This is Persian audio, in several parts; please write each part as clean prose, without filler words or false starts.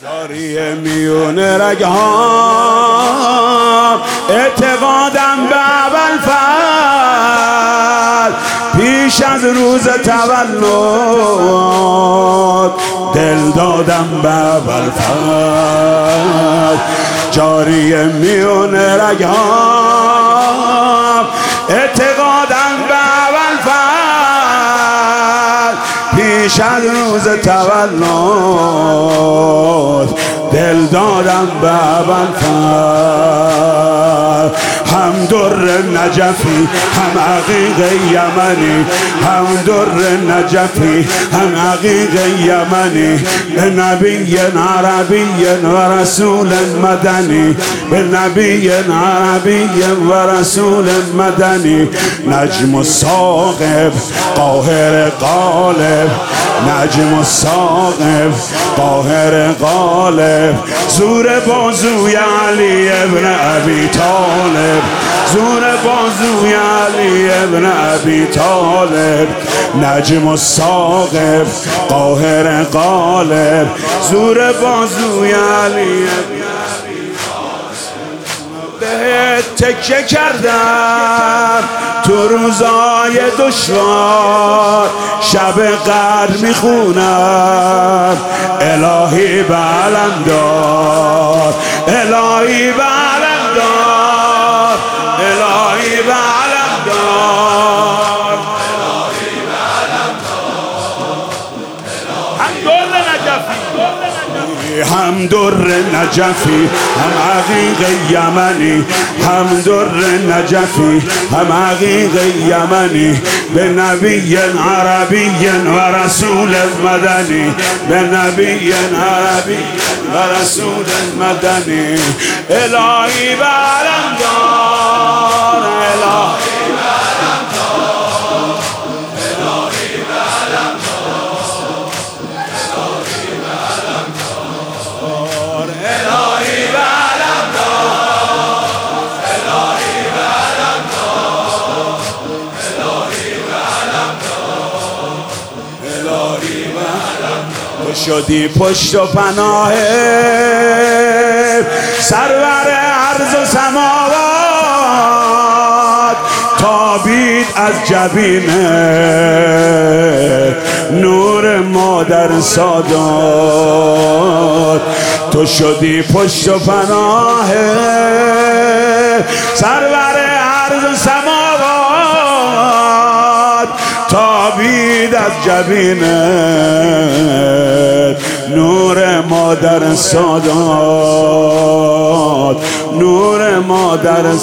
جاری میون رگهام اعتقادم به ابوالفضل، پیش از روز تولد دل دادم به ابوالفضل. جاری میون رگهام اعتقادم به ابوالفضل، پیش از روز تولد دل دادم به ابوالفضل. هم در نجفی هم عقیق یمنی، هم در نجفی هم عقیق یمنی، به نبی عربی و رسول مدنی، به نبی عربی و رسول مدنی. نجم الثاقب قاهر غالب، نجم الثاقب قاهر غالب، زور بازوی علی ابن ابی طالب، زور بازوی علی ابن ابی طالب. نجم الثاقب قاهر غالب، زور بازوی علی ابن ابی طالب. بهت تکیه کردم تو روزای دشوار، شب قدر میخونم الهی به علم دار، الهی به علم دار، الهی به علم دار، الهی به علم دار. هم در نجفی هم عقیق یمنی، هم در نجفی هم عقیق یمنی، به نبی عربی و رسول مدنی، به نبی عربی و رسول مدنی. الهی به علم دار، الهی به علم دار، الهی به علم دار، الهی به علم دار، الهی به علم دار، الهی به علم دار، الهی به علم دار، الهی به علم دار. تو شدی پشت و پناه سرور عرض و سماوات، تابید از جبینه نور مادر سادات. تو شدی پشت و پناه سرور عرض و سماوات، تابید از جبینه نور مادر سادات، نور مادر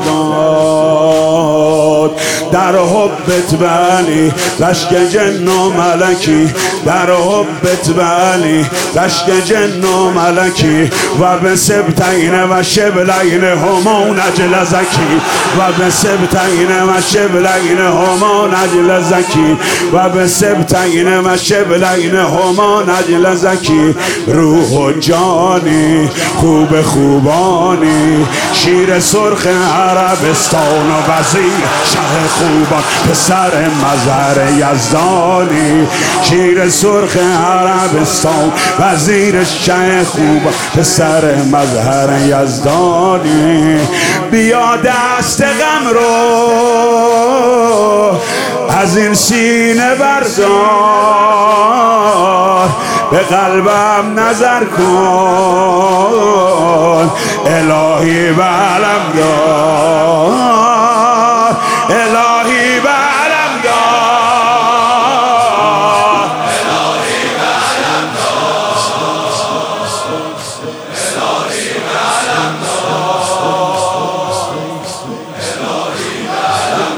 سادات. در حبت بلی لشک جن و ملکی، در حبت بلی لشک جن و ملکی، و به سبتین و شبلین هما نجل زکی، و به سبتین و شبلین هما نجل زکی، و به سبتین و شبلین هما نجل زکی. روح و جانی خوب خوبانی، شیر سرخ عربستان و وزیر شه خوبان، پسر مظهر یزدانی. شیر سرخ عربستان وزیر شه خوبان، پسر مظهر یزدانی. بیا دست غم رو از این سینه بردار، به قلبم نظر کن الهی به علم دار، الهی به علم دار، الهی به علم دار، الهی به علم دار، الهی به علم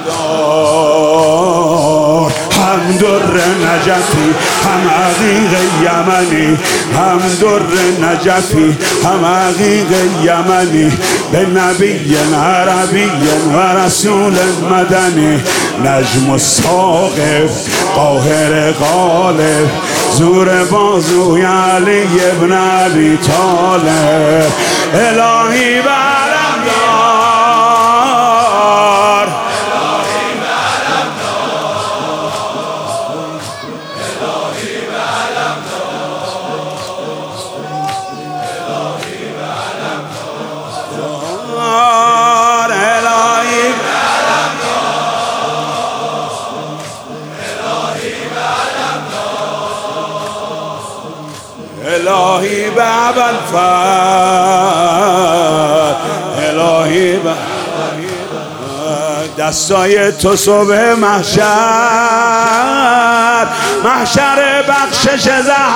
دار. هم در نجفی هم عقیق یمنی، هم در نجفی هم عقیق یمنی، به نبی عربی و رسول مدنی. نجم الثاقب قاهر غالب، زور بازوی علی ابن ابی طالب. الهی به علم دار، الهی به علم دار، الهی به علم دار. الهی به ابوالفضل، الهی به دستای تو صبح محشر، محشر بخشش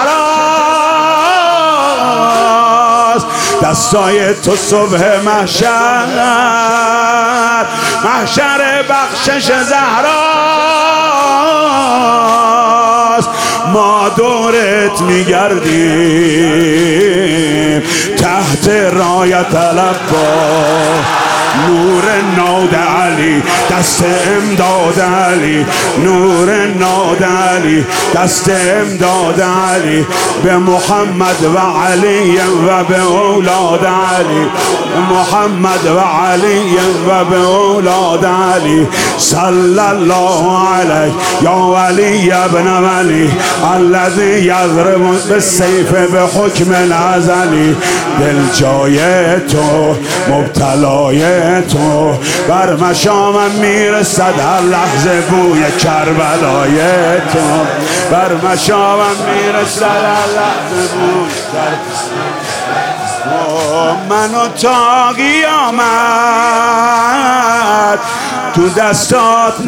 زهراست. دستای تو صبح محشر، محشر بخشش زهراست. ما دورت میگردیم تحت رایت العباس، نور ناد علی دست امداد علی، نور ناد علی دست امداد علی، به محمد و علی و به اولاد علی، محمد و علی و به اولاد علی. صلی الله علیه یا ولی ابن ولی الذی یضرب بالسیف بحکم الازلی. دل جای تو مبتلای تو، بر مشامم میرسد هر لحظه بوی کربلای تو، بر مشامم میرسد هر لحظه بوی کربلای. منو تا قیامت تو دستات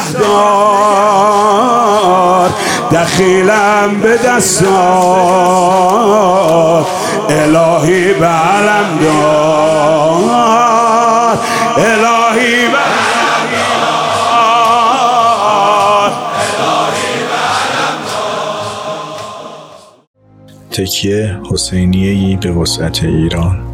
نگهدار، دخیلم به دستات الهی به علم دار، الهی به علم دار، الهی به علم دار. تکیه حسینیه‌ای به وسعت ایران.